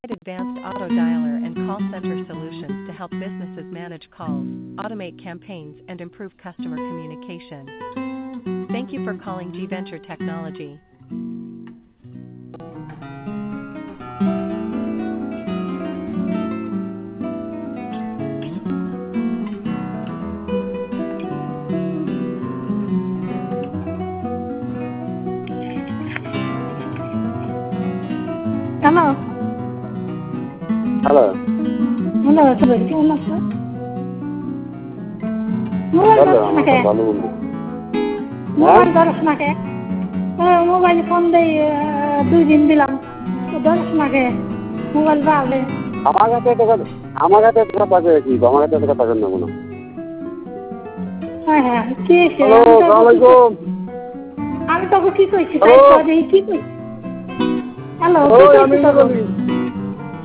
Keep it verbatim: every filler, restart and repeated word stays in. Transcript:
Advanced auto dialer and call center solutions to help businesses manage calls, automate campaigns, and improve customer communication. Thank you for calling G Venture Technology. Hello. Hello. Hello, sir. কেমন আছো? Mobile Hello, ধরছ না আমার কে? তো ভালো বন্ধু। Mobile ধরছ না কে? হ্যাঁ, mobile phone দেই দুই দিন দিলাম। তো ধরছ না কে? মোবাইল পাবে। আমার কাছে তো কথা আমার কাছে তো কথা কি আমার কাছে তো কথা কেন না হ্যাঁ হ্যাঁ কি হয়েছে? হ্যালো আসসালামু আলাইকুম আমি তোকে কি কইছি? হ্যালো তাই তো কি কইছি? হ্যালো, কি ওই কইছি আমি তোকে? বলি